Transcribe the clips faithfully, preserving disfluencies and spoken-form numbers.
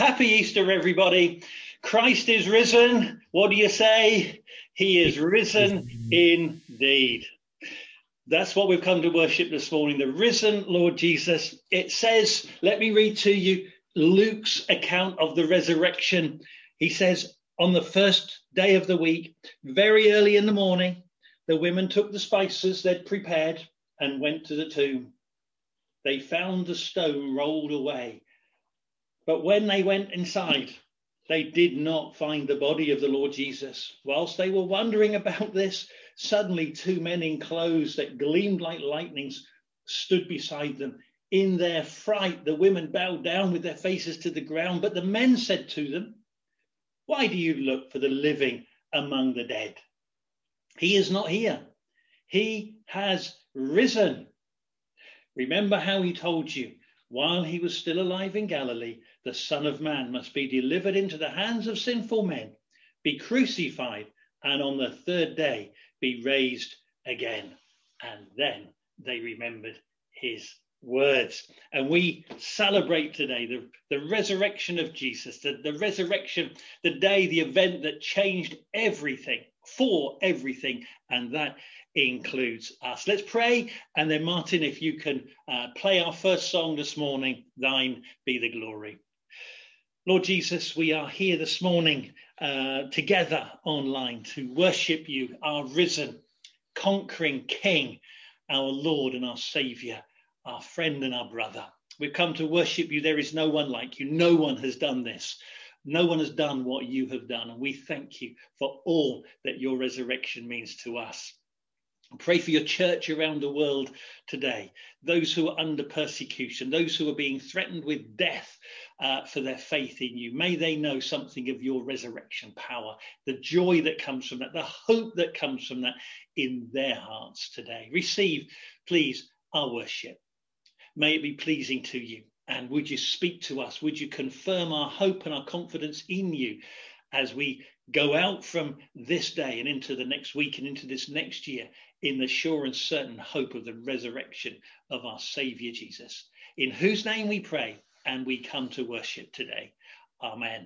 Happy Easter, everybody. Christ is risen. What do you say? He is risen indeed. That's what we've come to worship this morning, the risen Lord Jesus. It says, let me read to you Luke's account of the resurrection. He says, on the first day of the week, very early in the morning, the women took the spices they'd prepared and went to the tomb. They found the stone rolled away. But when they went inside, they did not find the body of the Lord Jesus. Whilst they were wondering about this, suddenly two men in clothes that gleamed like lightnings stood beside them. In their fright, the women bowed down with their faces to the ground. But the men said to them, "Why do you look for the living among the dead? He is not here. He has risen. Remember how he told you, while he was still alive in Galilee, the Son of Man must be delivered into the hands of sinful men, be crucified, and on the third day be raised again." And then they remembered his words. And we celebrate today the, the resurrection of Jesus, the, the resurrection, the day, the event that changed everything, for everything, and that includes us. Let's pray, and then Martin, if you can uh, play our first song this morning, Thine Be the Glory. Lord Jesus, we are here this morning uh, together online to worship you, our risen, conquering King, our Lord and our Saviour, our friend and our brother. We've come to worship you. There is no one like you. No one has done this. No one has done what you have done. And we thank you for all that your resurrection means to us. Pray for your church around the world today, those who are under persecution, those who are being threatened with death uh, for their faith in you. May they know something of your resurrection power, the joy that comes from that, the hope that comes from that in their hearts today. Receive, please, our worship. May it be pleasing to you. And would you speak to us? Would you confirm our hope and our confidence in you as we go out from this day and into the next week and into this next year in the sure and certain hope of the resurrection of our Saviour Jesus, in whose name we pray and we come to worship today. Amen.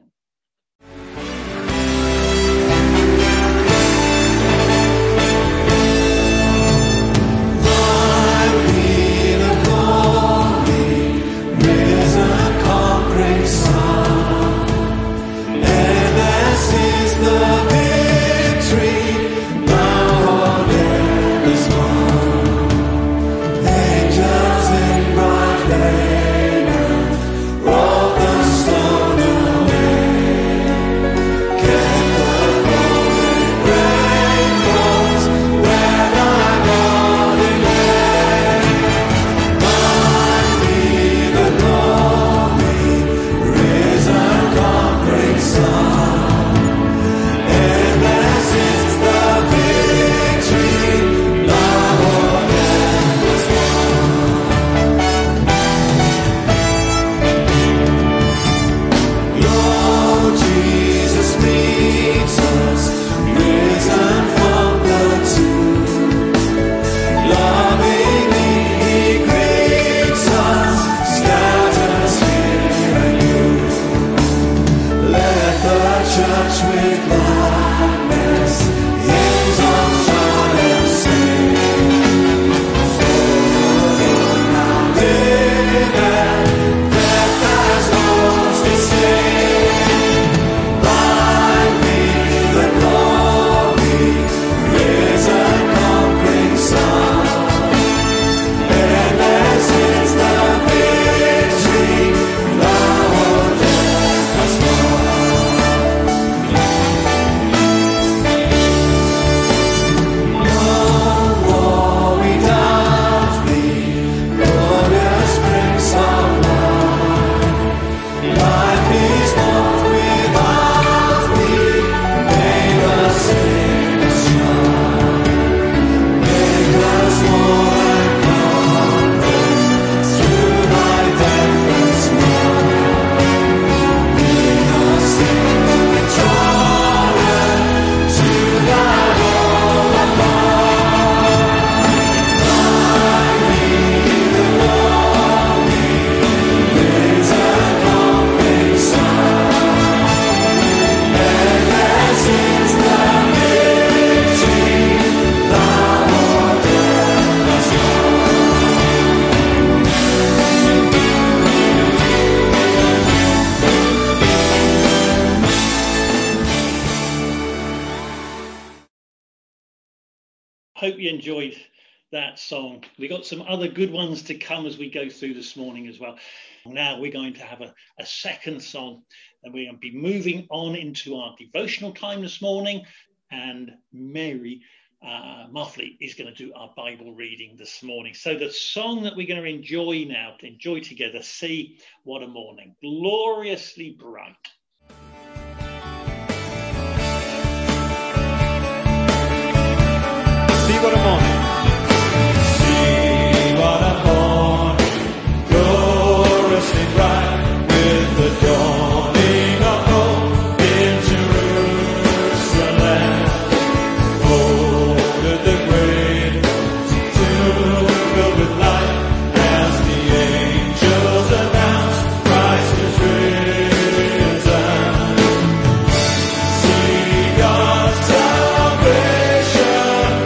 Lord hope you enjoyed that song. We got some other good ones to come as we go through this morning as well. Now we're going to have a, a second song, and we're going to be moving on into our devotional time this morning. And Mary uh, Muffley is going to do our Bible reading this morning. So the song that we're going to enjoy now, to enjoy together, See What a Morning, Gloriously Bright. See what a morning. See what a morning, gloriously bright, with the dawning of hope in Jerusalem. Folded the grave, tomb filled with light, as the angels announce Christ is risen. See God's salvation.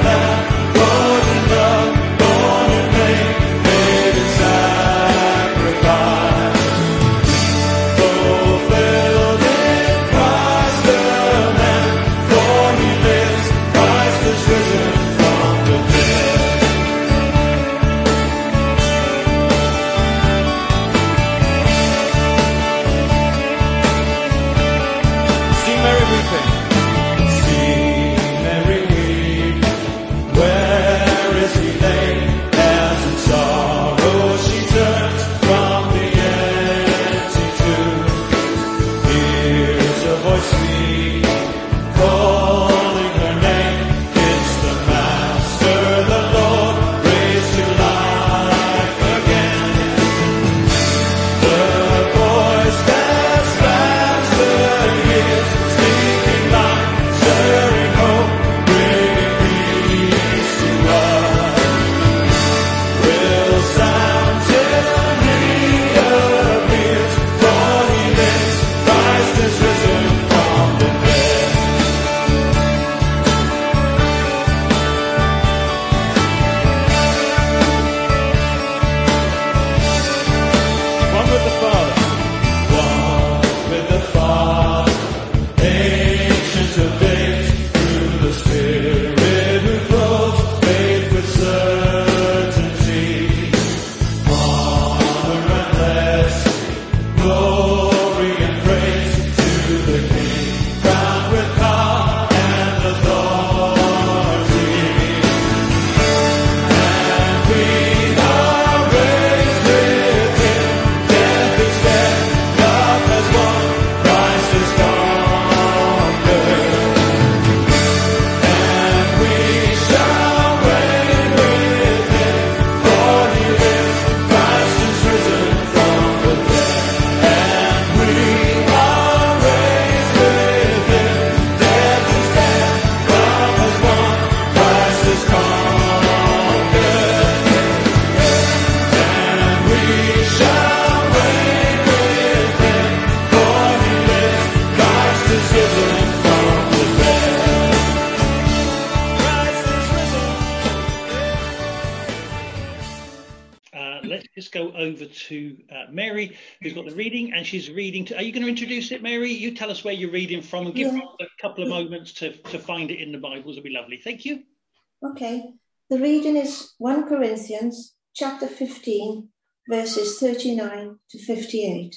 Go over to uh, Mary, who's got the reading, and she's reading to, are you going to introduce it, Mary? You tell us where you're reading from, and give yeah. a couple of moments to, to find it in the Bibles. It'll be lovely. Thank you. Okay. The reading is First Corinthians chapter fifteen, verses thirty-nine to fifty-eight.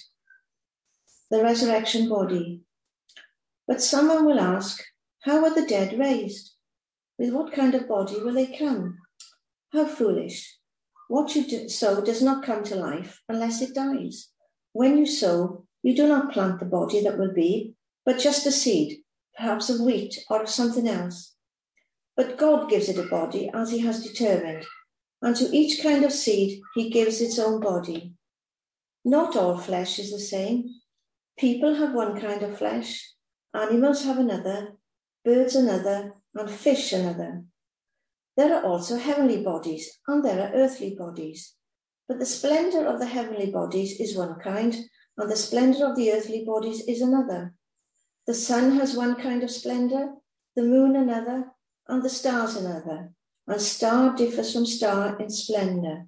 The resurrection body. But someone will ask, how are the dead raised? With what kind of body will they come? How foolish. What you do, sow does not come to life unless it dies. When you sow, you do not plant the body that will be, but just a seed, perhaps of wheat or of something else. But God gives it a body as he has determined, and to each kind of seed he gives its own body. Not all flesh is the same. People have one kind of flesh, animals have another, birds another, and fish another. There are also heavenly bodies, and there are earthly bodies. But the splendor of the heavenly bodies is one kind, and the splendor of the earthly bodies is another. The sun has one kind of splendor, the moon another, and the stars another, and star differs from star in splendor.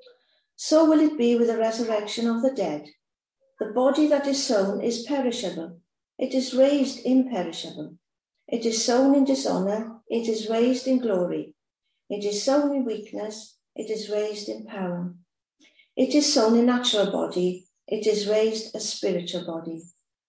So will it be with the resurrection of the dead. The body that is sown is perishable, it is raised imperishable. It is sown in dishonor, it is raised in glory. It is sown in weakness, it is raised in power. It is sown a natural body, it is raised a spiritual body.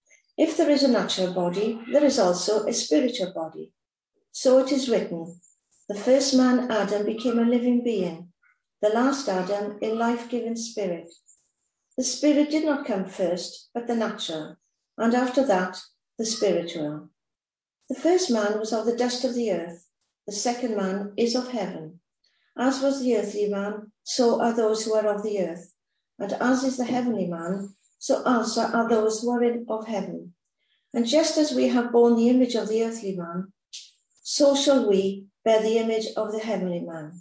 If there is a natural body, there is also a spiritual body. So it is written, the first man, Adam, became a living being, the last Adam, a life-giving spirit. The spirit did not come first, but the natural, and after that, the spiritual. The first man was of the dust of the earth, the second man is of heaven. As was the earthly man, so are those who are of the earth. And as is the heavenly man, so also are those who are in, of heaven. And just as we have borne the image of the earthly man, so shall we bear the image of the heavenly man.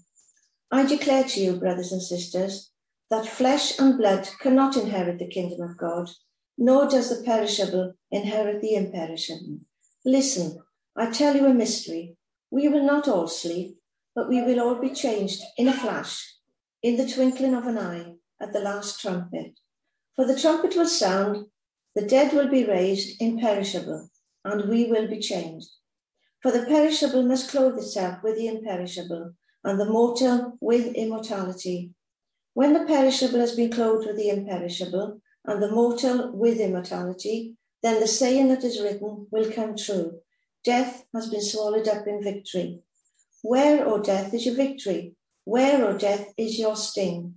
I declare to you, brothers and sisters, that flesh and blood cannot inherit the kingdom of God, nor does the perishable inherit the imperishable. Listen, I tell you a mystery. We will not all sleep, but we will all be changed in a flash, in the twinkling of an eye, at the last trumpet. For the trumpet will sound, the dead will be raised imperishable, and we will be changed. For the perishable must clothe itself with the imperishable, and the mortal with immortality. When the perishable has been clothed with the imperishable, and the mortal with immortality, then the saying that is written will come true. Death has been swallowed up in victory. Where, O death, is your victory? Where, O death, is your sting?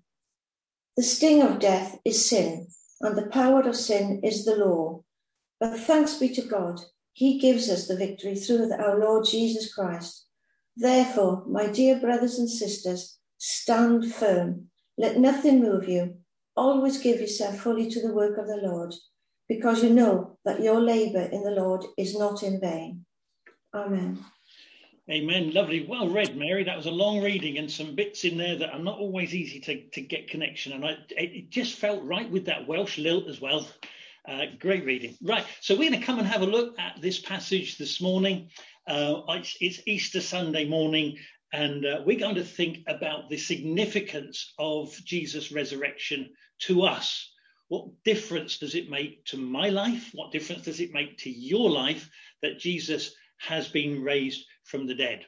The sting of death is sin, and the power of sin is the law. But thanks be to God, he gives us the victory through our Lord Jesus Christ. Therefore, my dear brothers and sisters, stand firm. Let nothing move you. Always give yourself fully to the work of the Lord, because you know that your labour in the Lord is not in vain. Amen. Amen. Lovely. Well read, Mary. That was a long reading and some bits in there that are not always easy to, to get connection. And I, it just felt right with that Welsh lilt as well. Uh, great reading. Right. So we're going to come and have a look at this passage this morning. Uh, it's, it's Easter Sunday morning, and uh, we're going to think about the significance of Jesus' resurrection to us. What difference does it make to my life? What difference does it make to your life that Jesus has been raised from the dead?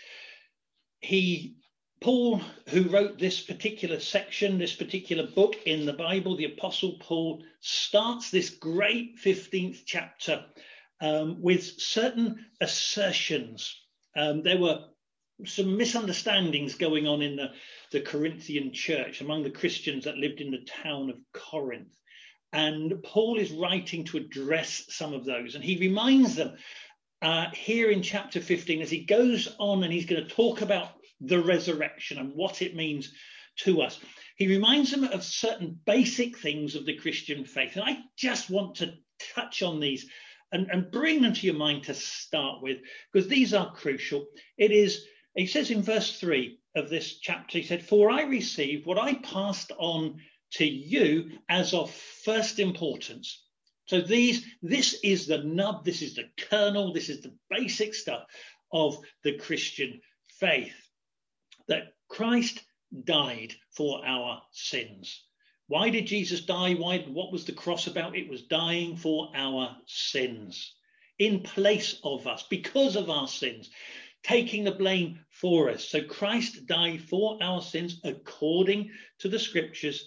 He, Paul, who wrote this particular section, this particular book in the Bible, the Apostle Paul, starts this great fifteenth chapter um, with certain assertions. Um, there were some misunderstandings going on in the, the Corinthian church among the Christians that lived in the town of Corinth. And Paul is writing to address some of those. And he reminds them uh, here in chapter fifteen, as he goes on and he's going to talk about the resurrection and what it means to us. He reminds them of certain basic things of the Christian faith. And I just want to touch on these and, and bring them to your mind to start with, because these are crucial. It is, he says in verse three of this chapter, he said, "For I received what I passed on to you as of first importance." So these, this is the nub, this is the kernel, this is the basic stuff of the Christian faith, that Christ died for our sins. Why did Jesus die? Why? What was the cross about? It was dying for our sins, in place of us, because of our sins, taking the blame for us. So Christ died for our sins according to the scriptures.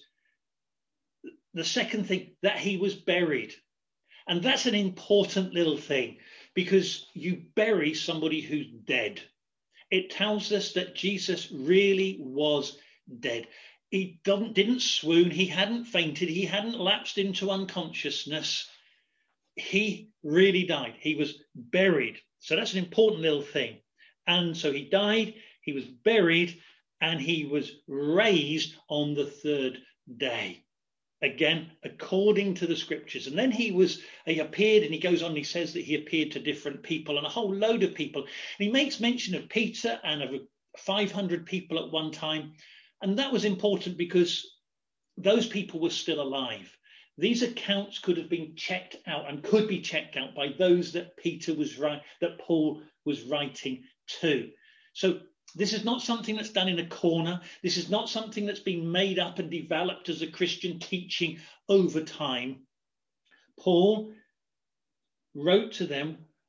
The second thing, that he was buried. And that's an important little thing, because you bury somebody who's dead. It tells us that Jesus really was dead. He didn't, didn't swoon, he hadn't fainted, he hadn't lapsed into unconsciousness. He really died. He was buried. So that's an important little thing. And so he died, he was buried, and he was raised on the third day. Again, according to the scriptures. And then he was, he appeared, and he goes on, and he says that he appeared to different people and a whole load of people. And he makes mention of Peter and of five hundred people at one time. And that was important because those people were still alive. These accounts could have been checked out and could be checked out by those that Peter was right, that Paul was writing to. So this is not something that's done in a corner. This is not something that's been made up and developed as a Christian teaching over time. Paul wrote to them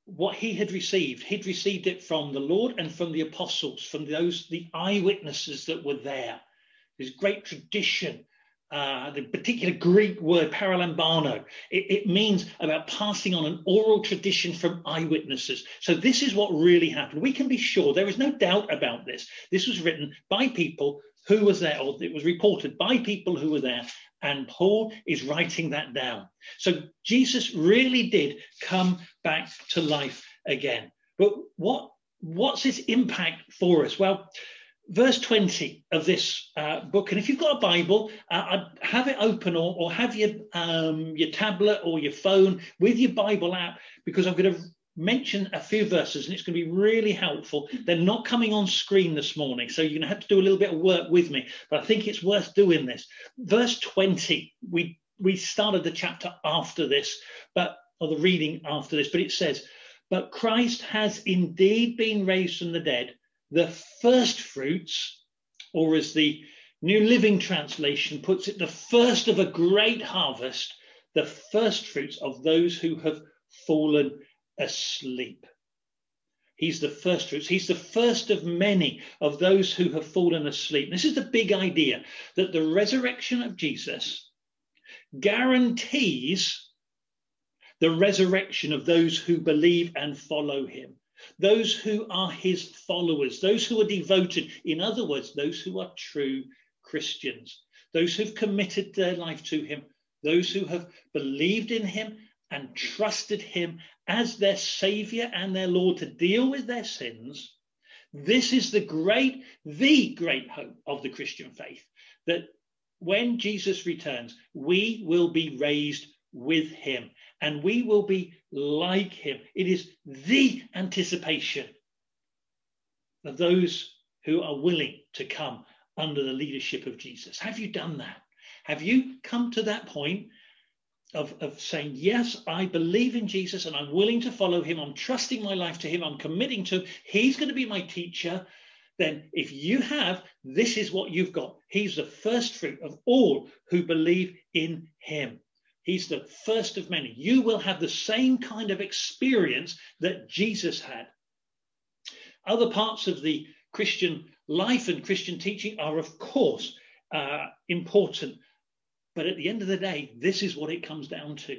what he had received. He'd received it from the Lord and from the apostles, from those, the eyewitnesses that were there. This great tradition, uh, the particular Greek word paralambano, it, it means about passing on an oral tradition from eyewitnesses. So this is what really happened. We can be sure, there is no doubt about this. This was written by people who was there, or it was reported by people who were there, and Paul is writing that down. So Jesus really did come back to life again. But what what's its impact for us? Well, verse twenty of this uh, book, and if you've got a Bible, uh, have it open, or, or have your um, your tablet or your phone with your Bible app, because I'm going to mention a few verses and it's going to be really helpful. They're not coming on screen this morning, so you're going to have to do a little bit of work with me, but I think it's worth doing this. Verse twenty, we we started the chapter after this, but or the reading after this, but it says, "But Christ has indeed been raised from the dead, the first fruits," or as the New Living Translation puts it, the first of a great harvest, the first fruits of those who have fallen asleep. He's the first fruits. He's the first of many of those who have fallen asleep. This is the big idea, that the resurrection of Jesus guarantees the resurrection of those who believe and follow him, those who are his followers, those who are devoted. In other words, those who are true Christians, those who've committed their life to him, those who have believed in him and trusted him as their Savior and their Lord to deal with their sins. This is the great, the great hope of the Christian faith, that when Jesus returns, we will be raised with him and we will be like him. It is the anticipation of those who are willing to come under the leadership of Jesus. Have you done that? Have you come to that point Of, of saying, yes, I believe in Jesus and I'm willing to follow him. I'm trusting my life to him. I'm committing to him. He's going to be my teacher. Then if you have, this is what you've got. He's the first fruit of all who believe in him. He's the first of many. You will have the same kind of experience that Jesus had. Other parts of the Christian life and Christian teaching are, of course, uh, important. But at the end of the day, this is what it comes down to.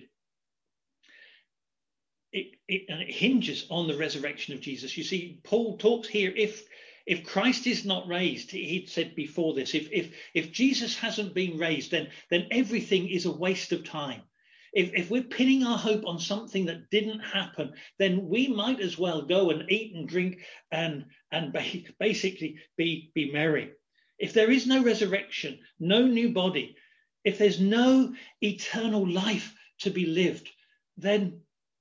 It, it, and it hinges on the resurrection of Jesus. You see, Paul talks here, if if Christ is not raised, he'd said before this, if if if Jesus hasn't been raised, then, then everything is a waste of time. If, if we're pinning our hope on something that didn't happen, then we might as well go and eat and drink and, and basically be, be merry. If there is no resurrection, no new body, if there's no eternal life to be lived, then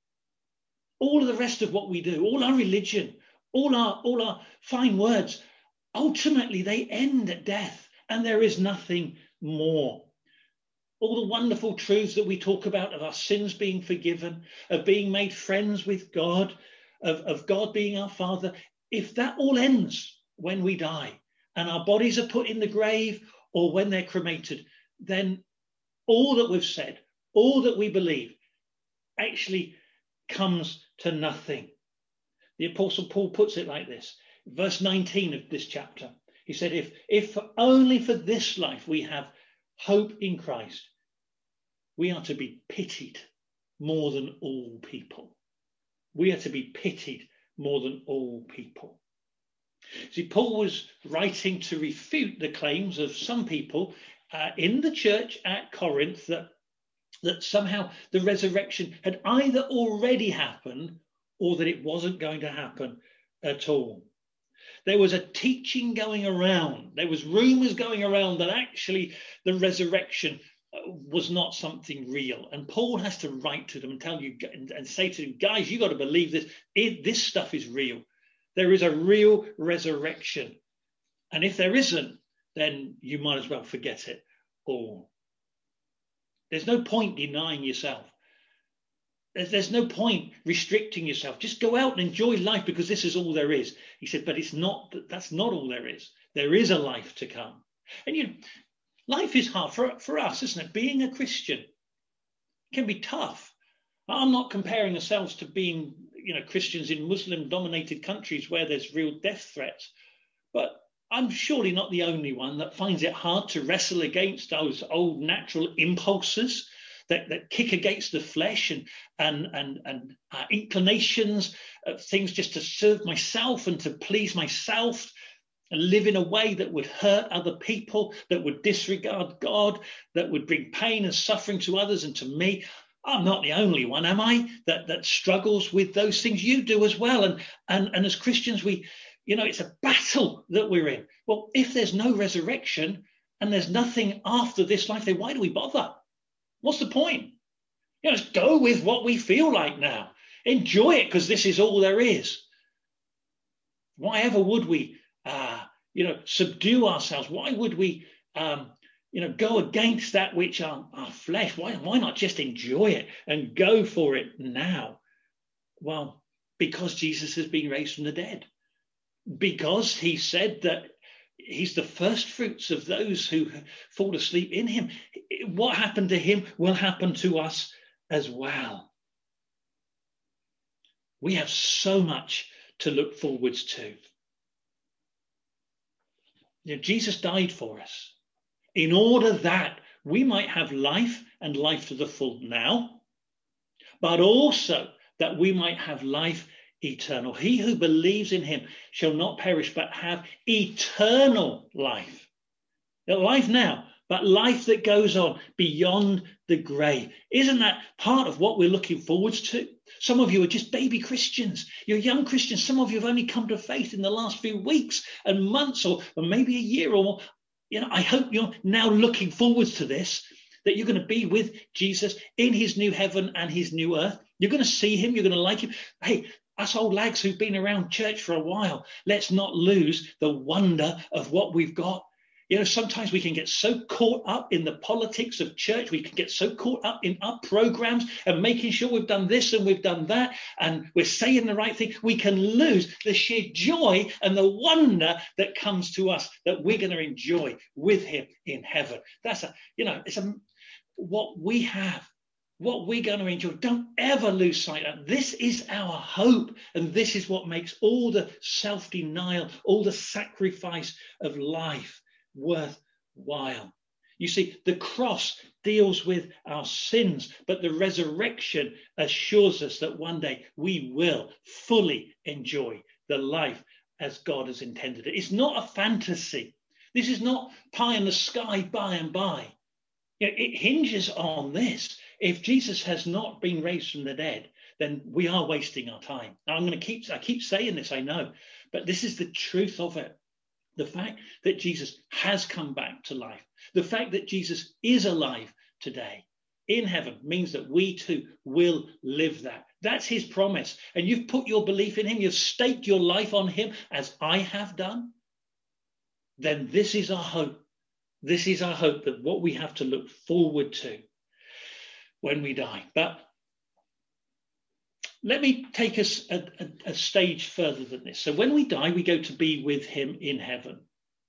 all of the rest of what we do, all our religion, all our, all our fine words, ultimately they end at death and there is nothing more. All the wonderful truths that we talk about of our sins being forgiven, of being made friends with God, of, of God being our Father, if that all ends when we die and our bodies are put in the grave or when they're cremated, then all that we've said, all that we believe, actually comes to nothing. The Apostle Paul puts it like this, verse nineteen of this chapter. He said, if, if only for this life we have hope in Christ, we are to be pitied more than all people. We are to be pitied more than all people. See, Paul was writing to refute the claims of some people Uh, in the church at Corinth that, that somehow the resurrection had either already happened or that it wasn't going to happen at all. There was a teaching going around. There was rumors going around that actually the resurrection was not something real. And Paul has to write to them and tell you and, and say to them, guys, you got to believe this. It, this stuff is real. There is a real resurrection. And if there isn't, then you might as well forget it all. There's no point denying yourself. There's, there's no point restricting yourself. Just go out and enjoy life because this is all there is. He said, but it's not, that's not all there is. There is a life to come. And you know, life is hard for, for us, isn't it? Being a Christian can be tough. I'm not comparing ourselves to being, you know, Christians in Muslim-dominated countries where there's real death threats. But I'm surely not the only one that finds it hard to wrestle against those old natural impulses that, that kick against the flesh and and and, and uh, inclinations of things just to serve myself and to please myself and live in a way that would hurt other people, that would disregard God, that would bring pain and suffering to others and to me. I'm not the only one, am I, that, that struggles with those things? You do as well. And, and, and as Christians, we, you know, it's a battle that we're in. Well, if there's no resurrection and there's nothing after this life, then why do we bother? What's the point? You know, just go with what we feel like now. Enjoy it because this is all there is. Why ever would we, uh, you know, subdue ourselves? Why would we, um, you know, go against that which our, our flesh? Why, why not just enjoy it and go for it now? Well, because Jesus has been raised from the dead. Because he said that he's the first fruits of those who fall asleep in him. What happened to him will happen to us as well. We have so much to look forwards to. You know, Jesus died for us in order that we might have life and life to the full now, but also that we might have life eternal. He who believes in him shall not perish, but have eternal life. Not life now, but life that goes on beyond the grave. Isn't that part of what we're looking forwards to? Some of you are just baby Christians. You're young Christians. Some of you have only come to faith in the last few weeks and months, or, or maybe a year or more. You know, I hope you're now looking forwards to this, that you're going to be with Jesus in his new heaven and his new earth. You're going to see him. You're going to like him. Hey, us old lags who've been around church for a while, let's not lose the wonder of what we've got. You know, sometimes we can get so caught up in the politics of church. We can get so caught up in our programs and making sure we've done this and we've done that and we're saying the right thing. We can lose the sheer joy and the wonder that comes to us that we're going to enjoy with him in heaven. That's a, you know, it's a, what we have, what we're going to enjoy. Don't ever lose sight of. This is our hope. And this is what makes all the self-denial, all the sacrifice of life worthwhile. You see, the cross deals with our sins, but the resurrection assures us that one day we will fully enjoy the life as God has intended it. It's not a fantasy. This is not pie in the sky by and by. You know, it hinges on this. If Jesus has not been raised from the dead, then we are wasting our time. Now, I'm going to keep, I keep saying this, I know, but this is the truth of it. The fact that Jesus has come back to life, the fact that Jesus is alive today in heaven means that we too will live that. That's his promise. And you've put your belief in him, you've staked your life on him as I have done. Then this is our hope. This is our hope, that what we have to look forward to when we die. But let me take us a, a, a stage further than this. So when we die, we go to be with him in heaven.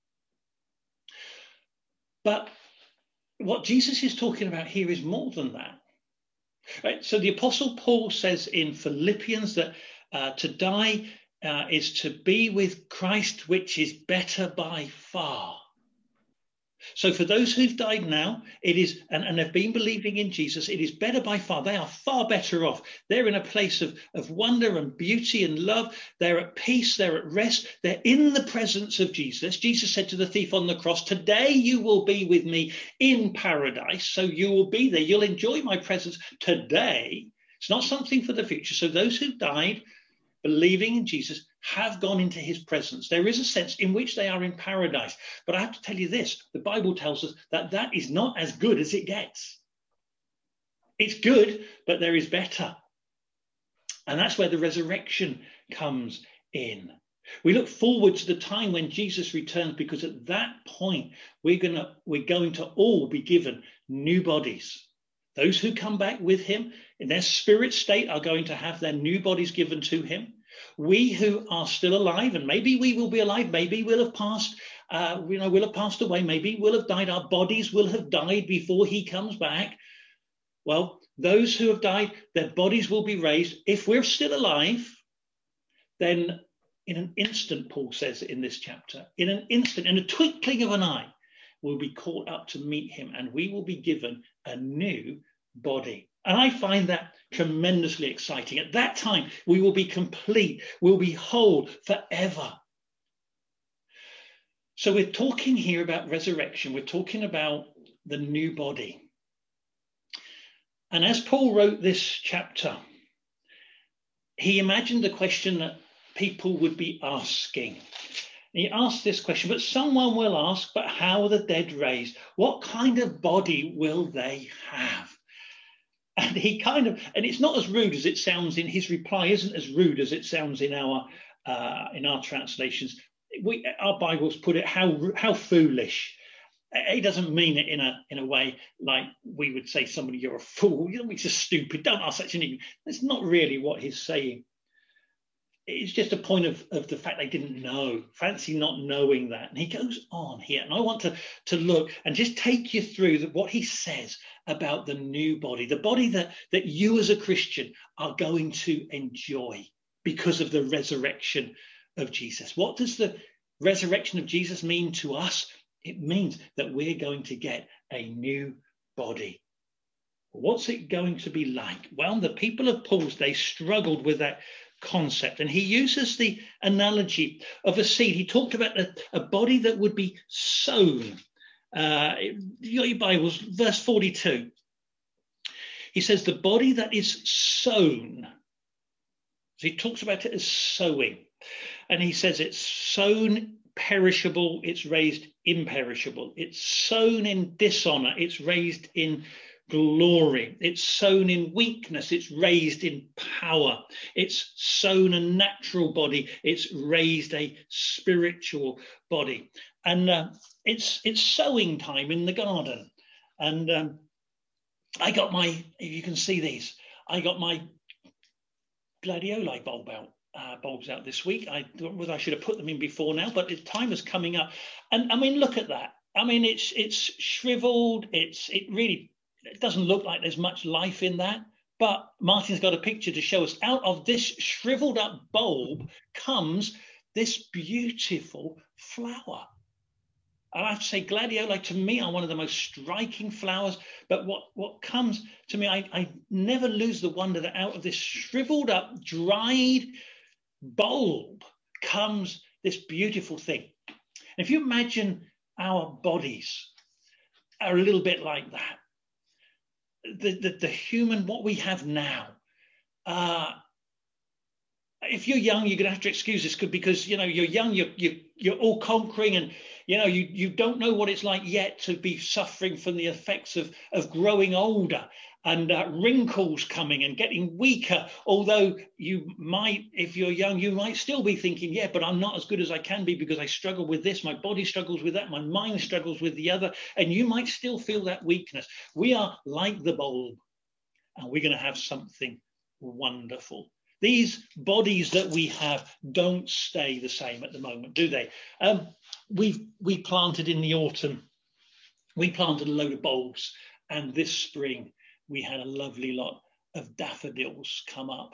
But what Jesus is talking about here is more than that. Right? So the Apostle Paul says in Philippians that uh, to die uh, is to be with Christ, which is better by far. So for those who've died now, it is, and, and have been believing in Jesus, it is better by far. They are far better off. They're in a place of, of wonder and beauty and love. They're at peace. They're at rest. They're in the presence of Jesus. Jesus said to the thief on the cross, today you will be with me in paradise. So you will be there. You'll enjoy my presence today. It's not something for the future. So those who've died believing in Jesus have gone into his presence. There is a sense in which they are in paradise. But I have to tell you this, the Bible tells us that that is not as good as it gets. It's good, but there is better. And that's where the resurrection comes in. We look forward to the time when Jesus returns, because at that point, we're gonna, we're going to all be given new bodies. Those who come back with him in their spirit state are going to have their new bodies given to him. We who are still alive, and maybe we will be alive, maybe we'll have passed, uh, you know, we'll have passed away, maybe we'll have died, our bodies will have died before he comes back. Well, Those who have died, their bodies will be raised. If we're still alive, then in an instant, Paul says in this chapter, in an instant, in a twinkling of an eye, we'll be caught up to meet him, and we will be given a new body. And I find that tremendously exciting. At that time, we will be complete, we'll be whole forever. So we're talking here about resurrection. We're talking about the new body. And as Paul wrote this chapter, he imagined the question that people would be asking. He asked this question, but someone will ask, but how are the dead raised? What kind of body will they have? And he kind of, and it's not as rude as it sounds in his reply, isn't as rude as it sounds in our uh, in our translations. We, our Bibles put it how how foolish. He doesn't mean it in a in a way like we would say somebody, you're a fool, you're just stupid, don't ask such an thing. That's not really what he's saying. It's just a point of, of the fact they didn't know. Fancy not knowing that. And he goes on here, and I want to, to look and just take you through the, what he says about the new body, the body that, that you as a Christian are going to enjoy because of the resurrection of Jesus. What does the resurrection of Jesus mean to us? It means that we're going to get a new body. What's it going to be like? Well, the people of Paul's day struggled with that concept, and he uses the analogy of a seed. He talked about a, a body that would be sown. Uh, you got your Bibles, verse forty-two. He says the body that is sown. So he talks about it as sowing, and he says it's sown perishable, it's raised imperishable. It's sown in dishonor, it's raised in glory. It's sown in weakness, it's raised in power. It's sown a natural body, it's raised a spiritual body. And uh, it's it's sowing time in the garden. And um, I got my, if you can see these, I got my gladioli bulb out. Uh, bulbs out this week. I don't know whether I should have put them in before now, but the time is coming up. And I mean, look at that. I mean, it's it's shriveled. It's it really it doesn't look like there's much life in that. But Martin's got a picture to show us. Out of this shriveled up bulb comes this beautiful flower. And I have to say, gladioli to me are one of the most striking flowers. But what, what comes to me, I, I never lose the wonder that out of this shriveled up, dried bulb comes this beautiful thing. And if you imagine our bodies are a little bit like that, the, the, the human, what we have now, uh, if you're young, you're going to have to excuse this because, you know, you're young, you're, you're, you're all conquering and, you know, you, you don't know what it's like yet to be suffering from the effects of, of growing older and uh, wrinkles coming and getting weaker. Although you might, if you're young, you might still be thinking, yeah, but I'm not as good as I can be because I struggle with this. My body struggles with that. My mind struggles with the other. And you might still feel that weakness. We are like the bulb, and we're going to have something wonderful. These bodies that we have don't stay the same at the moment, do they? Um, we've we planted in the autumn, we planted a load of bulbs, and this spring we had a lovely lot of daffodils come up.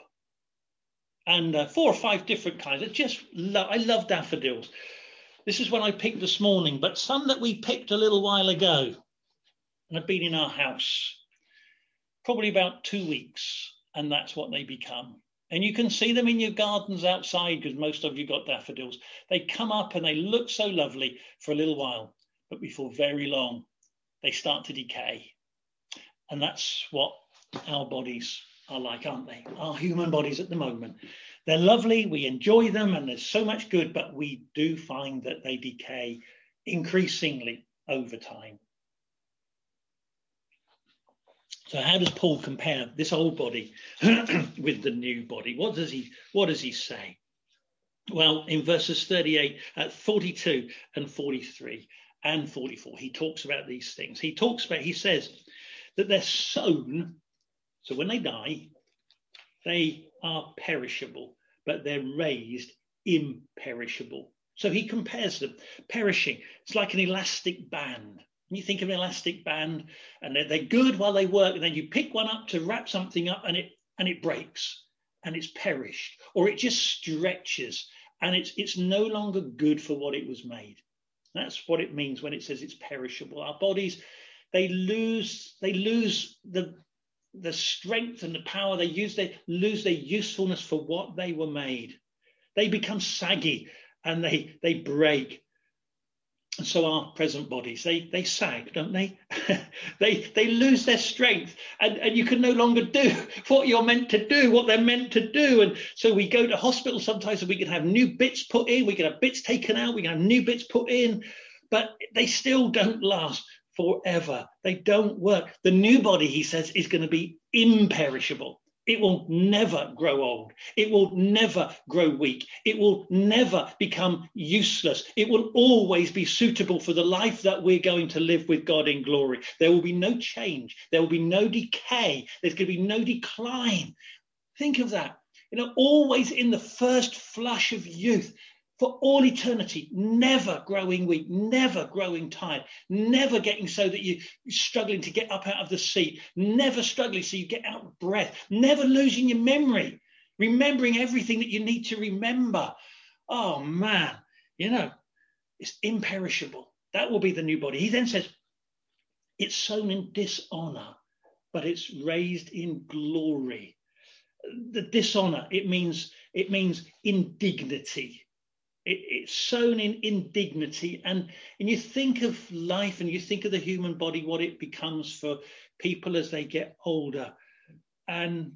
And uh, four or five different kinds. I just love, I love daffodils. This is one I picked this morning, but some that we picked a little while ago and have been in our house probably about two weeks, and that's what they become. And you can see them in your gardens outside because most of you got daffodils. They come up and they look so lovely for a little while, but before very long, they start to decay. And that's what our bodies are like, aren't they? Our human bodies at the moment. They're lovely, we enjoy them, and there's so much good, but we do find that they decay increasingly over time. So how does Paul compare this old body with the new body? What does he what does he say? Well, in verses thirty-eight, uh, forty-two and forty-three and forty-four, he talks about these things. He talks about, he says that they're sown, so when they die, they are perishable, but they're raised imperishable. So he compares them. Perishing, it's like an elastic band. You think of an elastic band, and they're, they're good while they work, and then you pick one up to wrap something up, and it and it breaks, and it's perished, or it just stretches, and it's it's no longer good for what it was made. That's what it means when it says it's perishable. Our bodies, they lose they lose the the strength and the power they use. They lose their usefulness for what they were made. They become saggy and they they break. And so our present bodies, they they sag, don't they? they they lose their strength, and, and you can no longer do what you're meant to do, what they're meant to do. And so we go to hospital sometimes, and we can have new bits put in, we can have bits taken out, we can have new bits put in, but they still don't last forever. They don't work. The new body, he says, is going to be imperishable. It will never grow old. It will never grow weak. It will never become useless. It will always be suitable for the life that we're going to live with God in glory. There will be no change. There will be no decay. There's going to be no decline. Think of that. You know, always in the first flush of youth, for all eternity, never growing weak, never growing tired, never getting so that you're struggling to get up out of the seat, never struggling so you get out of breath, never losing your memory, remembering everything that you need to remember. Oh, man, you know, it's imperishable. That will be the new body. He then says, it's sown in dishonor, but it's raised in glory. The dishonor, it means, it means indignity. It, it's sown in indignity. And, and you think of life and you think of the human body, what it becomes for people as they get older. And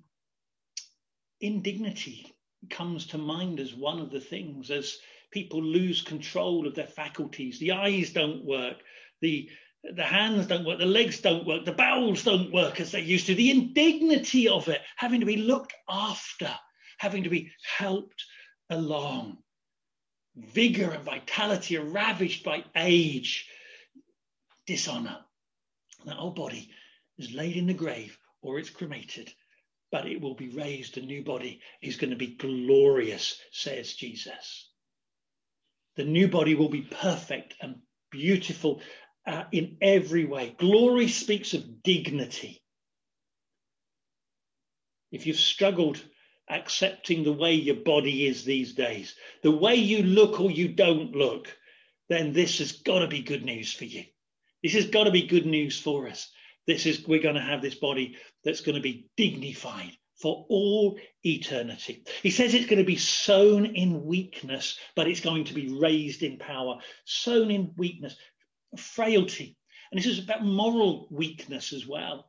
indignity comes to mind as one of the things, as people lose control of their faculties. The eyes don't work, the, the hands don't work, the legs don't work, the bowels don't work as they used to. The indignity of it, having to be looked after, having to be helped along. Vigor and vitality are ravaged by age, dishonor. That old body is laid in the grave or it's cremated, but it will be raised. A new body is going to be glorious, says Jesus. The new body will be perfect and beautiful uh, in every way. Glory speaks of dignity. If you've struggled accepting the way your body is these days, the way you look or you don't look, then this has got to be good news for you. This has got to be good news for us. This is, we're going to have this body that's going to be dignified for all eternity. He says it's going to be sown in weakness, but it's going to be raised in power. Sown in weakness, frailty. And this is about moral weakness as well.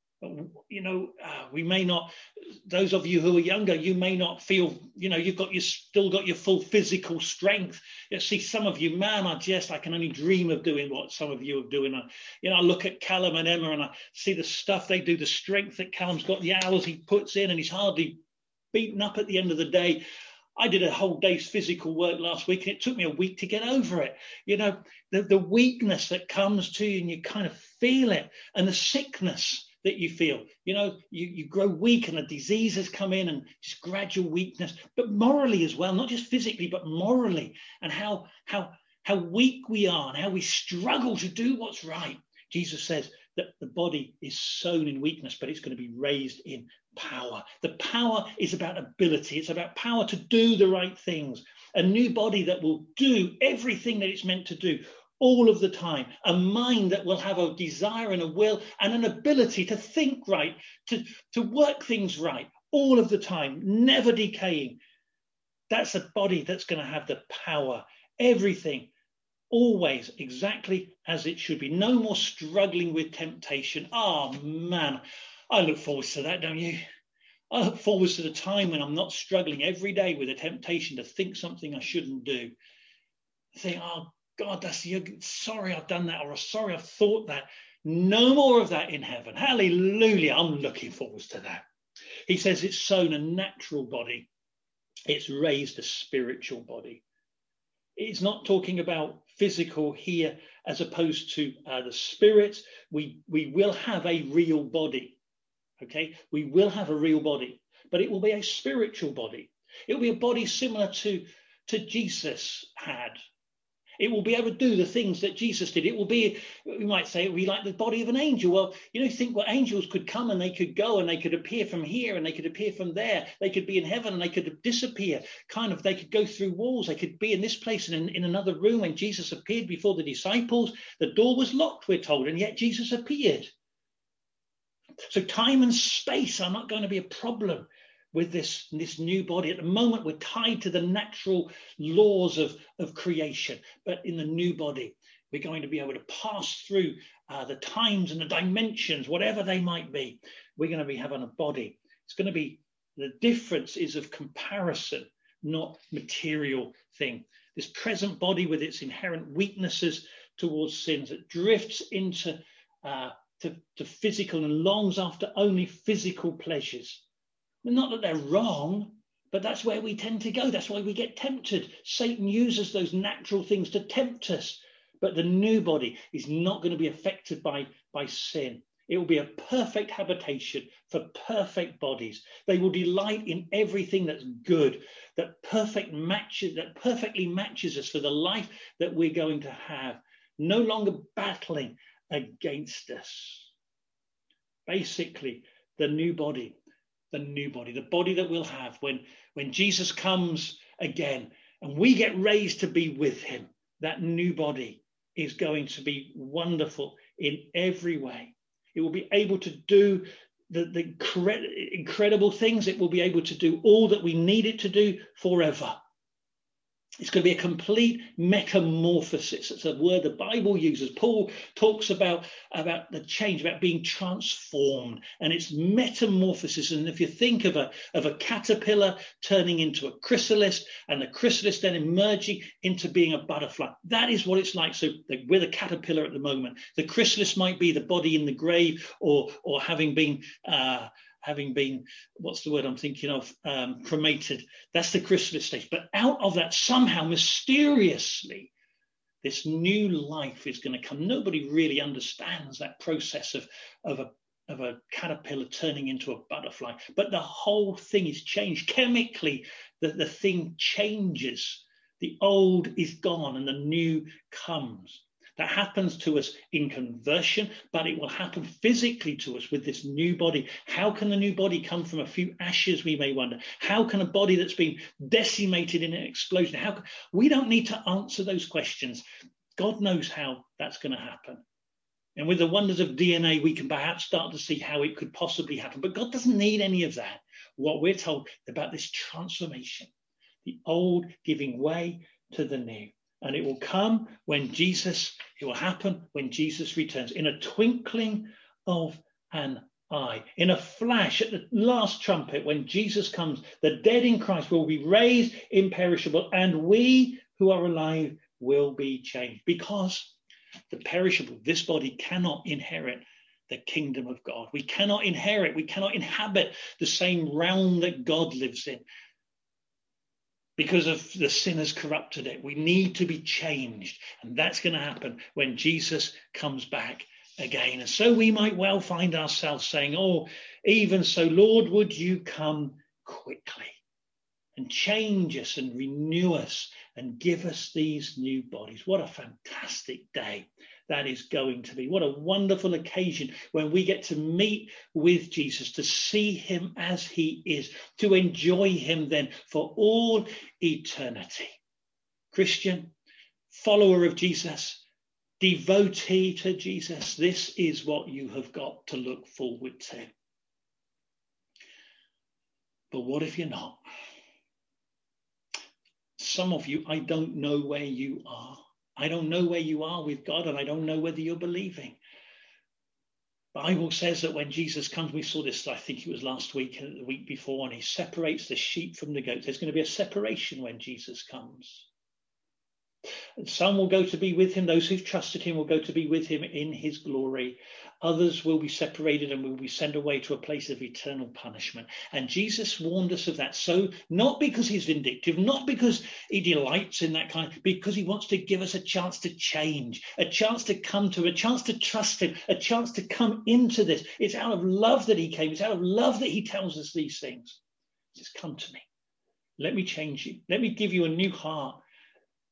You know, uh, we may not, those of you who are younger, you may not feel, you know, you've got your, still got your full physical strength. You see, some of you, man, I just, I can only dream of doing what some of you are doing. I, you know, I look at Callum and Emma and I see the stuff they do, the strength that Callum's got, the hours he puts in, and he's hardly beaten up at the end of the day. I did a whole day's physical work last week, and it took me a week to get over it. You know, the, the weakness that comes to you, and you kind of feel it, and the sickness that you feel, you know, you, you grow weak and the diseases come in and just gradual weakness, but morally as well, not just physically, but morally, and how, how, how weak we are and how we struggle to do what's right. Jesus says that the body is sown in weakness, but it's going to be raised in power. The power is about ability. It's about power to do the right things. A new body that will do everything that it's meant to do all of the time, a mind that will have a desire and a will and an ability to think right, to, to work things right all of the time, never decaying. That's a body that's going to have the power, everything, always exactly as it should be. No more struggling with temptation. Oh, man, I look forward to that, don't you? I look forward to the time when I'm not struggling every day with a temptation to think something I shouldn't do. Think, oh, God, that's you. Sorry I've done that, or sorry I've thought that. No more of that in heaven. Hallelujah. I'm looking forward to that. He says it's sown a natural body. It's raised a spiritual body. It's not talking about physical here as opposed to uh, the spirit. We, we will have a real body. Okay, we will have a real body, but it will be a spiritual body. It will be a body similar to, to Jesus had. It will be able to do the things that Jesus did. It will be, we might say, it will be like the body of an angel. Well, you know, think what angels could come and they could go and they could appear from here and they could appear from there. They could be in heaven and they could disappear. Kind of, they could go through walls. They could be in this place and in, in another room. When Jesus appeared before the disciples, the door was locked, we're told, and yet Jesus appeared. So time and space are not going to be a problem with this, this new body. At the moment, we're tied to the natural laws of, of creation. But in the new body, we're going to be able to pass through uh, the times and the dimensions, whatever they might be. We're going to be having a body. It's going to be, the difference is of comparison, not material thing. This present body with its inherent weaknesses towards sins that drifts into uh, to, to physical and longs after only physical pleasures. Not that they're wrong, but that's where we tend to go. That's why we get tempted. Satan uses those natural things to tempt us. But the new body is not going to be affected by, by sin. It will be a perfect habitation for perfect bodies. They will delight in everything that's good, that perfect matches, that perfectly matches us for the life that we're going to have. No longer battling against us. Basically, the new body. The new body, the body that we'll have when, when Jesus comes again and we get raised to be with him. That new body is going to be wonderful in every way. It will be able to do the, the incre- incredible things. It will be able to do all that we need it to do forever. It's going to be a complete metamorphosis. It's a word the Bible uses. Paul talks about, about the change, about being transformed, and it's metamorphosis. And if you think of a, of a caterpillar turning into a chrysalis, and the chrysalis then emerging into being a butterfly, that is what it's like. So we're the caterpillar at the moment. The chrysalis might be the body in the grave, or, or having been... Uh, having been, what's the word I'm thinking of, um, cremated. That's the chrysalis stage. But out of that, somehow, mysteriously, this new life is going to come. Nobody really understands that process of, of, a, of a caterpillar turning into a butterfly. But the whole thing is changed. Chemically, the, the thing changes. The old is gone and the new comes. That happens to us in conversion, but it will happen physically to us with this new body. How can the new body come from a few ashes, we may wonder? How can a body that's been decimated in an explosion, how can, we don't need to answer those questions. God knows how that's going to happen. And with the wonders of D N A, we can perhaps start to see how it could possibly happen. But God doesn't need any of that. What we're told about this transformation, the old giving way to the new. And it will come when Jesus, it will happen when Jesus returns, in a twinkling of an eye, in a flash, at the last trumpet, when Jesus comes, the dead in Christ will be raised imperishable, and we who are alive will be changed, because the perishable, this body, cannot inherit the kingdom of God. We cannot inherit, we cannot inhabit the same realm that God lives in. Because of the sin has corrupted it. We need to be changed. And that's going to happen when Jesus comes back again. And so we might well find ourselves saying, oh, even so, Lord, would you come quickly and change us and renew us and give us these new bodies. What a fantastic day that is going to be. What a wonderful occasion when we get to meet with Jesus, to see him as he is, to enjoy him then for all eternity. Christian, follower of Jesus, devotee to Jesus, this is what you have got to look forward to. But what if you're not? Some of you, I don't know where you are. I don't know where you are with God, and I don't know whether you're believing. The Bible says that when Jesus comes, we saw this, I think it was last week and the week before, and he separates the sheep from the goats. There's going to be a separation when Jesus comes. And some will go to be with him. Those who've trusted him will go to be with him in his glory. Others will be separated and will be sent away to a place of eternal punishment. And Jesus warned us of that. So not because he's vindictive, not because he delights in that kind, because he wants to give us a chance to change, a chance to come to him, a chance to trust him, a chance to come into this. It's out of love that he came. It's out of love that he tells us these things. He says, come to me. Let me change you. Let me give you a new heart.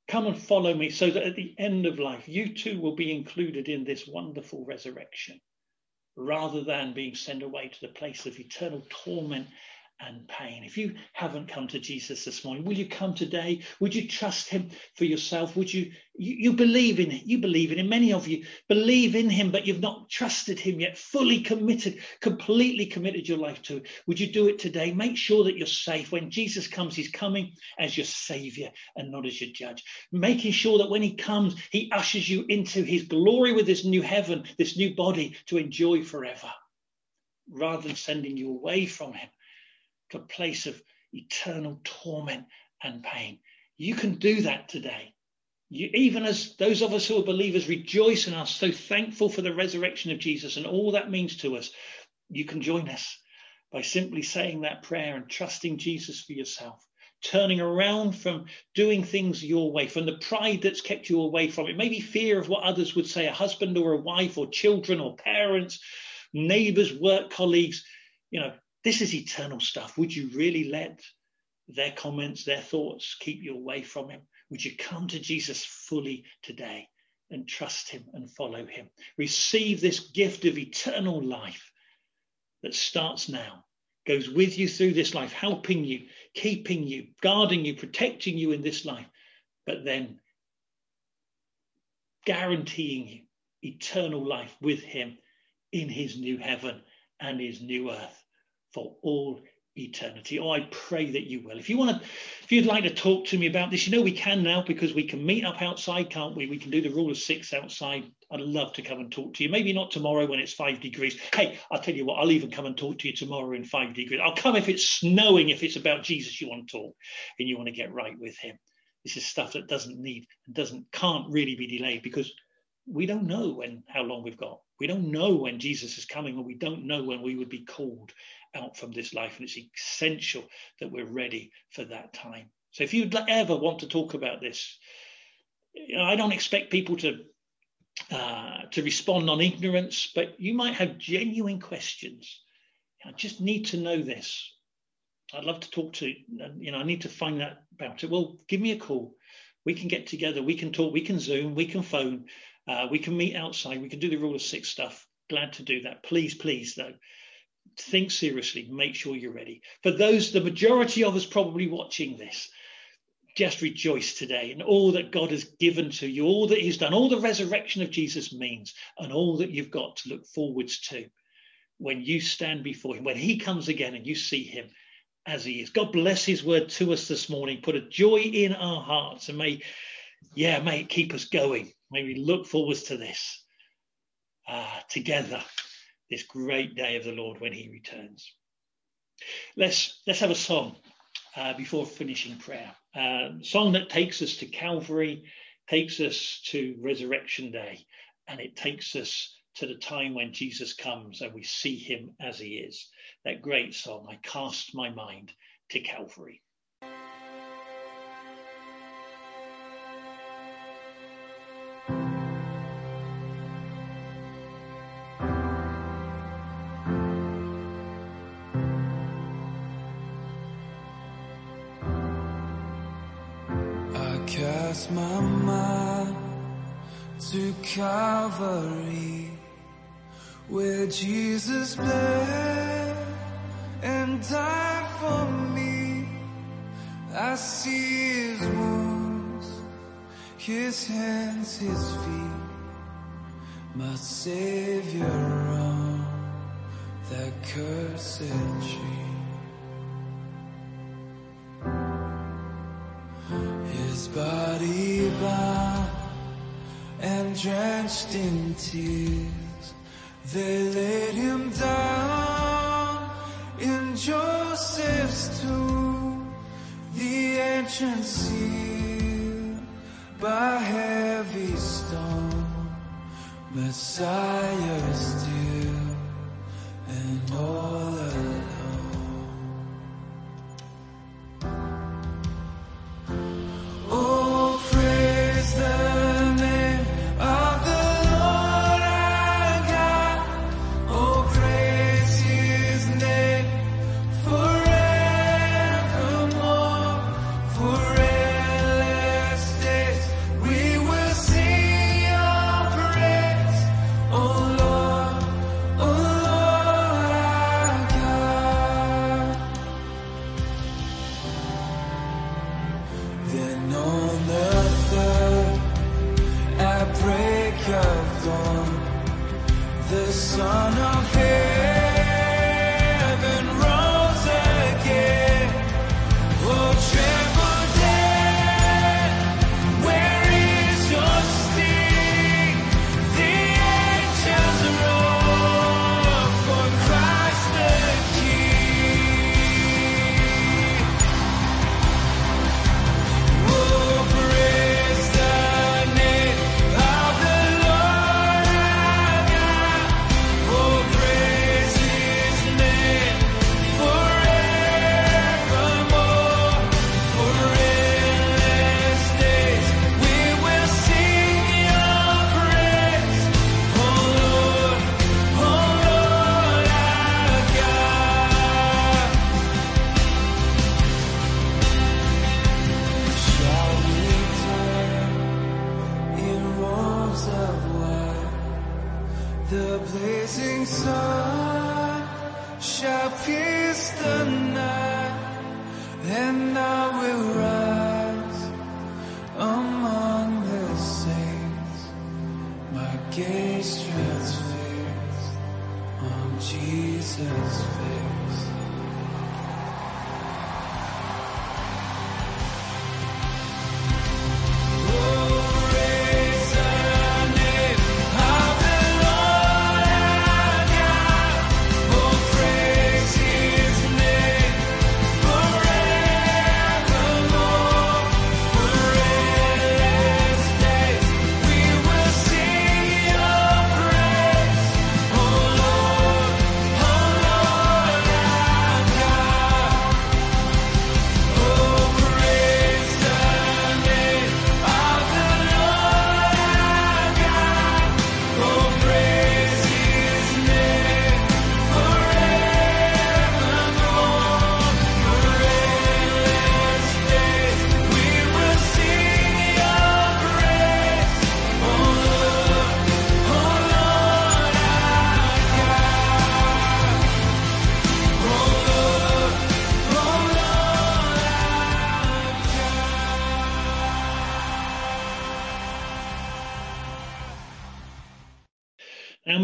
Come and follow me so that at the end of life, you too will be included in this wonderful resurrection, rather than being sent away to the place of eternal torment and pain. If you haven't come to Jesus this morning, will you come today? Would you trust him for yourself? Would you, you, you believe in it? You believe in him. Many of you believe in him, but you've not trusted him yet, fully committed, completely committed your life to it. Would you do it today? Make sure that you're safe. When Jesus comes, he's coming as your savior and not as your judge. Making sure that when he comes, he ushers you into his glory with this new heaven, this new body to enjoy forever, rather than sending you away from him to a place of eternal torment and pain. You can do that today. You, even as those of us who are believers rejoice and are so thankful for the resurrection of Jesus and all that means to us, you can join us by simply saying that prayer and trusting Jesus for yourself, turning around from doing things your way, from the pride that's kept you away from it, maybe fear of what others would say, a husband or a wife or children or parents, neighbors, work colleagues. You know, this is eternal stuff. Would you really let their comments, their thoughts keep you away from him? Would you come to Jesus fully today and trust him and follow him? Receive this gift of eternal life that starts now, goes with you through this life, helping you, keeping you, guarding you, protecting you in this life, but then guaranteeing you eternal life with him in his new heaven and his new earth for all eternity. Oh, I pray that you will. If you want to, if you'd like to talk to me about this, you know we can now, because we can meet up outside, can't we? We can do the rule of six outside. I'd love to come and talk to you. Maybe not tomorrow when it's five degrees. Hey, I'll tell you what, I'll even come and talk to you tomorrow in five degrees. I'll come if it's snowing, if it's about Jesus you want to talk and you want to get right with him. This is stuff that doesn't need, doesn't, can't really be delayed, because we don't know when, how long we've got. We don't know when Jesus is coming, or we don't know when we would be called out from this life. And it's essential that we're ready for that time. So if you'd ever want to talk about this, you know, I don't expect people to uh, to respond on ignorance, but you might have genuine questions. I just need to know this. I'd love to talk to, you know, I need to find out about it. Well, give me a call. We can get together. We can talk. We can Zoom. We can phone. Uh, we can meet outside. We can do the rule of six stuff. Glad to do that. Please, please, though, think seriously. Make sure you're ready. For those, the majority of us probably watching this, just rejoice today in all that God has given to you, all that he's done, all the resurrection of Jesus means, and all that you've got to look forwards to when you stand before him, when he comes again and you see him as he is. God bless his word to us this morning. Put a joy in our hearts, and may, yeah, may it keep us going. May we look forwards to this uh, together, this great day of the Lord when he returns. Let's let's have a song uh, before finishing prayer. A song that takes us to Calvary, takes us to Resurrection Day, and it takes us to the time when Jesus comes and we see him as he is. That great song, I Cast My Mind to Calvary. Cast my mind to Calvary, where Jesus bled and died for me. I see his wounds, his hands, his feet, my Savior on that cursed tree. His body bound and drenched in tears, they laid him down in Joseph's tomb, the entrance sealed by heavy stone, Messiah still and all alone. Oh, praise the name of the Lord our God. Oh, praise his name forevermore. For endless days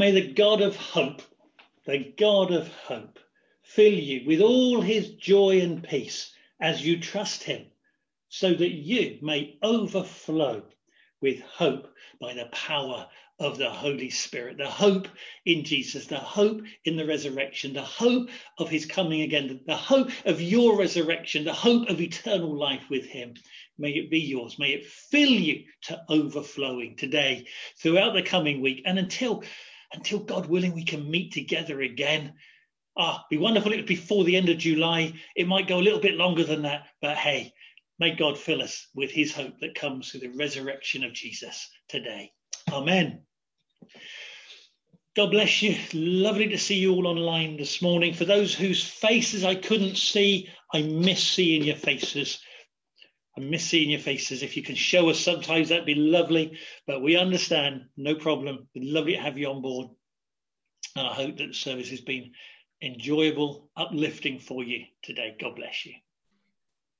may the God of hope, the God of hope, fill you with all his joy and peace as you trust him, so that you may overflow with hope by the power of the Holy Spirit, the hope in Jesus, the hope in the resurrection, the hope of his coming again, the hope of your resurrection, the hope of eternal life with him. May it be yours. May it fill you to overflowing today, throughout the coming week, and until, until God willing, we can meet together again. Ah, be wonderful. It would be before the end of July. It might go a little bit longer than that, but hey, may God fill us with his hope that comes through the resurrection of Jesus today. Amen. God bless you. Lovely to see you all online this morning. For those whose faces I couldn't see, I miss seeing your faces. I miss seeing your faces. If you can show us sometimes, that'd be lovely. But we understand, no problem. It's lovely to have you on board. And I hope that the service has been enjoyable, uplifting for you today. God bless you.